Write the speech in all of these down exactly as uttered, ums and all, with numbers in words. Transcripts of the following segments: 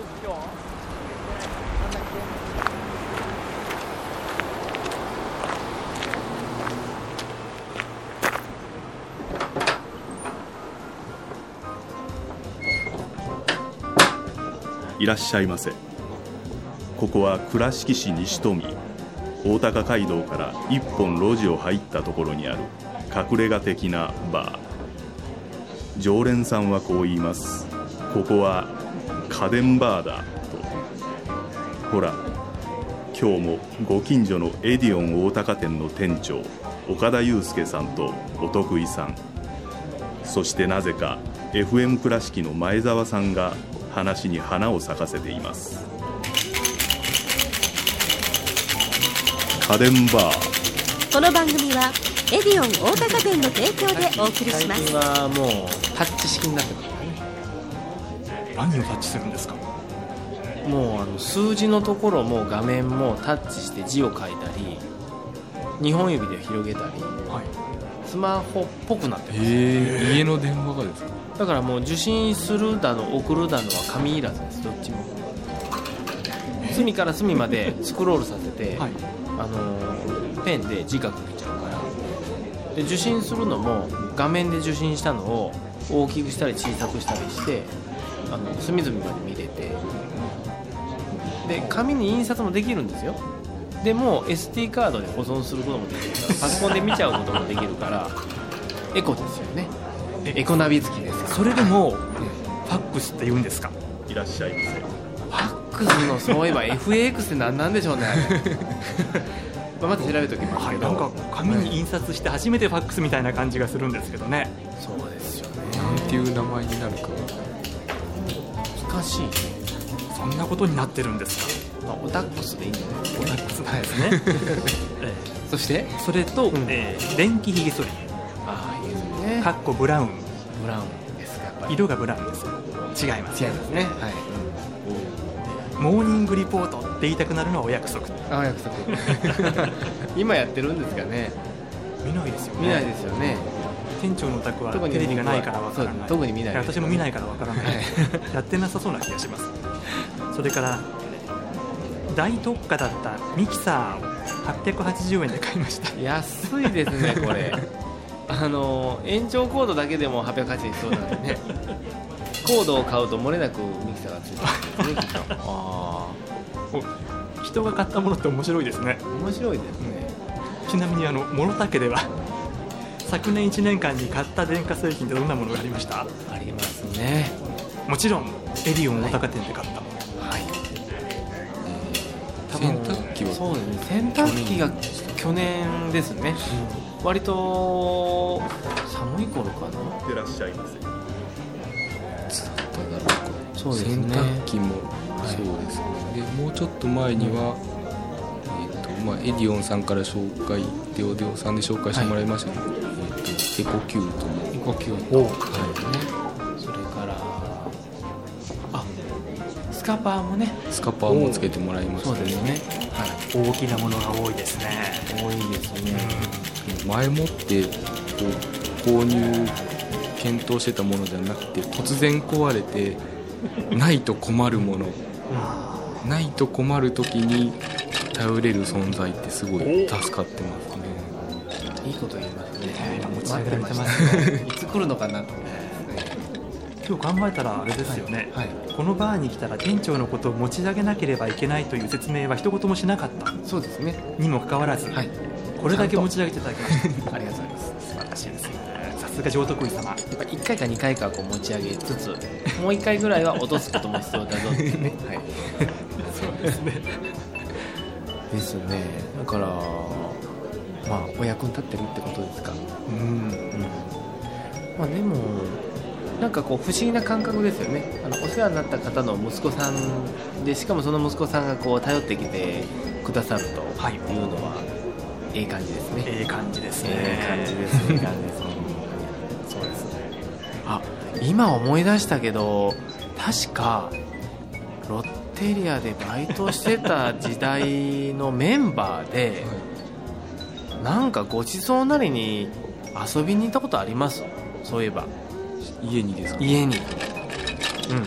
いらっしゃいませ。ここは倉敷市西富大高街道から一本路地を入ったところにある隠れ家的なバー。常連さんはこう言います。ここは家電バーだと。ほら、今日もご近所のエディオン大高店の店長岡田祐介さんとお得意さん、そしてなぜか エフエム 倉敷の前澤さんが話に花を咲かせています。家電バー。 この番組はエディオン大高店の提供でお送りします。 最近はもうタッチ式になってますからね。 何をタッチするんですか？ もうあの数字のところも画面もタッチして字を書いたりにほん指で広げたり、はい、スマホっぽくなってます。 へえ、家の電話がですか？ だからもう受信するだの送るだのは紙いらずです。どっちも隅から隅までスクロールさせて、はい、あのペンで字書けちゃうから。で受信するのも画面で受信したのを大きくしたり小さくしたりしてあの隅々まで見れて、で紙に印刷もできるんですよ。でも エスディー カードで保存することもできるからパソコンで見ちゃうこともできるからエコですよね。エコナビ付きです。 それでも、ファックスって言うんですか？ いらっしゃいませ。 ファックスのそういえば エフエーエックス って何なんでしょうね。また調べておきますけど、 はい、なんか紙に印刷して初めてファックスみたいな感じがするんですけどね。 そうですよね。 なんていう名前になるか難しいね。 そんなことになってるんですか？ まあ、オタックスでいいんじゃないですか。 オタックスなんですね。 ええ、そしてそれと、うんえー、電気ひげ剃り。 ああ、いいですね。 かっこブラウン。 ブラウンですか？やっぱり色がブラウンです。違います。 違いますね。はい。 うん、モーニングリポートって言いたくなるのはお約束。 ああ、約束。今やってるんですかね。 見ないですよね。 見ないですよね。 店長のお宅はテレビがないからわからない。 特に見ない。 私も見ないからわからない。やってなさそうな気がします。それから大特価だったミキサーをはっぴゃくはちじゅうえんで買いました。 安いですねこれ。あの延長コードだけでもはっぴゃくはちじゅうえんそうなんでね。コードを買うと漏れなくミキサーがついてるんですね。ああ、人が買ったものって面白いですね。 面白いですね。 うん、ちなみにあの諸武では昨年いちねんかんに買った電化製品ってどんなものがありました？ ありますね。 もちろんエディオン大高店で買った。 はい。 洗濯機はそうですね。洗濯機が去年ですね。うん、割と寒い頃かな。 いらっしゃいませ。 そうですね、 洗濯機もそうですね、はい、でもうちょっと前には、うんえーとまあ、エディオンさんから紹介デオデオさんで紹介してもらいましたけど、はいえー、とエコキュートもエコキュート、はいね、それからあスカパーもねスカパーもつけてもらいましたね。 そうですね、 はい、大きなものが多いですね。 多いですね、 うん、前もってこう購入検討してたものじゃなくて突然壊れてないと困るもの、うん、ないと困る時に頼れる存在ってすごい助かってますね。 いいこと言いますね。 持ち上げられてますね。 いつ来るのかなと思って今日考えたらあれですよね、はいはい、このバーに来たら店長のことを持ち上げなければいけないという説明は一言もしなかった。 そうですね。 にもかかわらず、はい、これだけ持ち上げていただきましたありがとうございます。 素晴らしいですね。さすが上得意様。やっぱいっかいかにかいかこう持ち上げつつもういっかいぐらいは落とすことも必要だぞってね、はい、 そうですねですね。だからまあお役に立ってるってことですか。うん、うん、まあでもなんかこう不思議な感覚ですよね。あのお世話になった方の息子さんでしかもその息子さんがこう頼ってきてくださるというのは、はい、ええ感じですね。 ええ感じですね。 ええ感じですね。ええ感じですね。そうですね。あ、今思い出したけど確かロッテリアでバイトしてた時代のメンバーで、はい、なんかごちそうなりに遊びに行ったことあります？そういえば家にですか？ 家に、 うん、シャ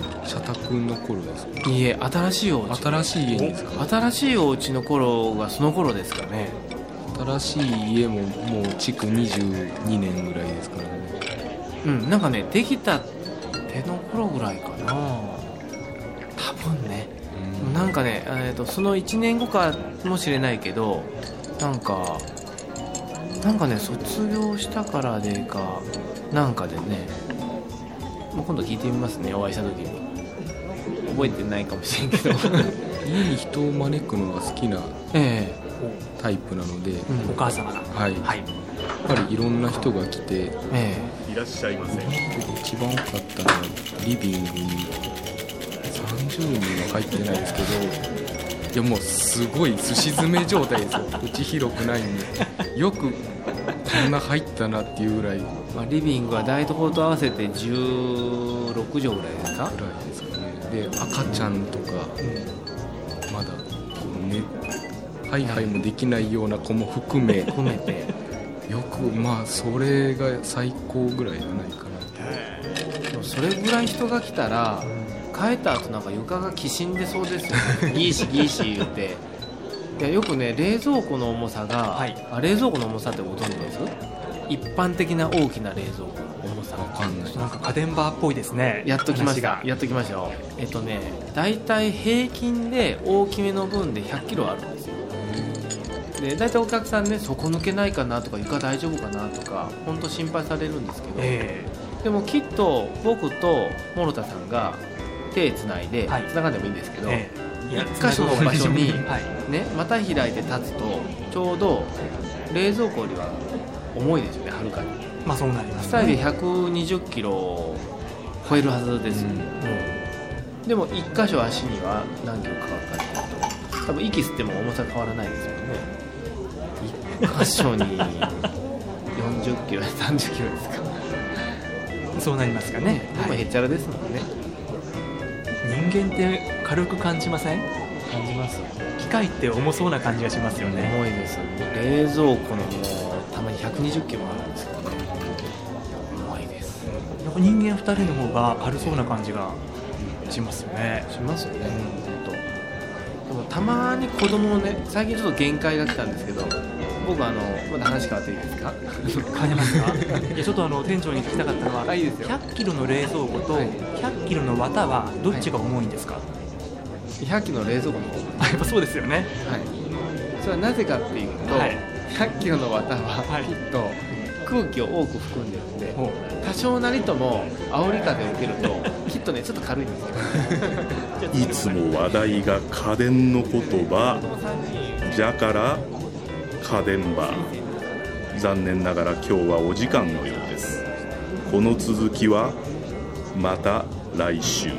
宅の頃ですか？ いいえ、新しいお家。 新しい家ですか？ 新しいお家の頃がその頃ですかね。 新しい家ももう築にじゅうにねんぐらいですからね。 うん、なんかね、できたての頃ぐらいかな、多分ね。 うんなんかね、えーと、そのいちねんごかもしれないけど、なんかなんかね、卒業したからでかなんかでね、もう今度聞いてみますね、お会いした時に。覚えてないかもしれんけど家に人を招くのが好きなえタイプなので、 え、うん、 お母様が、 はい、 はい、 やっぱりいろんな人が来て、 えいらっしゃいませ。 一番多かったのはリビングにさんじゅうにんは入ってないですけど、いやもうすごいすし詰め状態ですよ。うち広くないんでよくこんな入ったなっていうぐらいぐえ、まあ、リビングは台所と合わせてじゅうろくじょうぐらいですか。 らいですかね。で赤ちゃんとか、まだこうねハイハイもできないような子も含め含めてよくまあそれが最高ぐらいじゃないかな。 でもそれぐらい人が来たら帰った後なんか床がきしんでそうですよねギーシギーシ言うて。いやよくね、冷蔵庫の重さが、 はい、 あ冷蔵庫の重さってご存知です？一般的な大きな冷蔵庫の重さ。 わかんない。 なんか家電バーっぽいですね。 やっときました話がやっときましたよ。えっとね、だいたい平均で大きめの分でひゃっキロあるんですよ。でだいたいお客さんね、底抜けないかなとか床大丈夫かなとか本当心配されるんですけど、 えでもきっと僕と諸田さんが手つないで、 はいつながんでもいいんですけど、 ーえーいや一箇所の場所にはいね、また開いて立つとちょうど冷蔵庫よりは重いですよね、はるかに。 まあそうなりますふたりでひゃくにじゅっキロを超えるはずですよ、 うんでもいっ箇所足には何キロかかるかっていうと、多分息吸っても重さ変わらないですよね。いっ箇所によんじゅっキロさんじゅっキロですかそうなりますかね。 でもへっちゃらですもんね。 人間って軽く感じません？ 感じます。 機械って重そうな感じがしますよね。 重いです。冷蔵庫のもうたまにひゃくにじゅっキロあるんですけどね、重いです。 なんか人間ふたりの方が軽そうな感じがしますよね。 しますよね、本当。でもたまに子供のね、最近ちょっと限界が来たんですけど、僕あのまだ話変わっていいですか変えますか？いやちょっとあの店長に聞きたかったのは、 あいいですよひゃっキロの冷蔵庫とはいひゃっキロの綿はどっちが重いんですか？ ひゃっキロの冷蔵庫の方、 あやっぱそうですよね。 はい、それはなぜかっていうと、 はいひゃっキロの綿ははいきっと空気を多く含んでるんで、 ほ多少なりとも煽り風を受けるときっとねちょっと軽いんですよいつも話題が家電の言葉じゃから家電バー。残念ながら今日はお時間のようです。この続きはまた来週。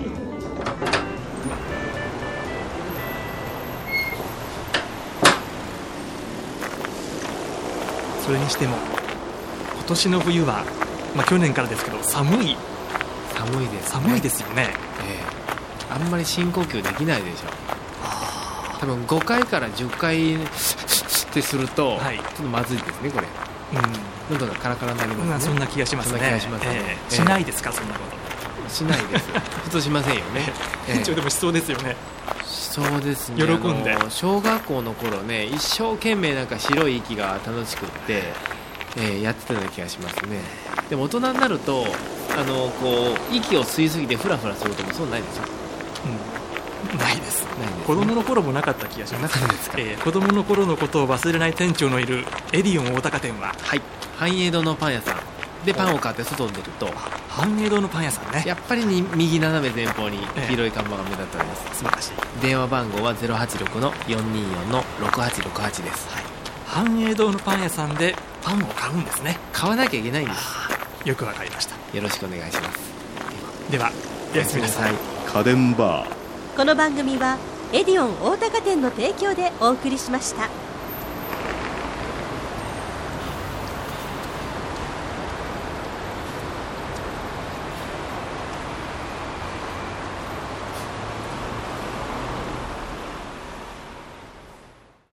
それにしても今年の冬は、まあ、去年からですけど寒い寒いです、ね、 寒いですよね。 ええ、あんまり深呼吸できないでしょ。多分ごかいからじゅっかいってすると、 はいちょっとまずいですねこれ。 うん喉がカラカラになりますね。 まあ、そんな気がしますね。 そんな気がしますねええええしないですか、そんなこしないです普通しませんよね、 と。 ええ店長でもしそうですよね。 そうですね。 喜んであの小学校の頃ね、一生懸命なんか白い息が楽しくって、えーやってたような気がしますね。でも大人になるとあのこう息を吸いすぎてフラフラすることもそうないでしょ。 うん、ないです。 ないですね子供の頃もなかった気がします。 なかったですか。 えー子供の頃のことを忘れない店長のいるエディオン大高店ははい、繁栄堂のパン屋さんでパンを買って外に出ると、 繁栄堂のパン屋さんね。 やっぱりに右斜め前方にええ黄色い看板が目立っております。 素晴らしい。 電話番号は ゼロはちろくのよんにーよんのろくはちろくはちです、はい、 繁栄堂のパン屋さんでパンを買うんですね。 買わなきゃいけないんです。 よくわかりました。 よろしくお願いします。 ではおやすみなさい。 家電バー。 この番組はエディオン大高店の提供でお送りしました。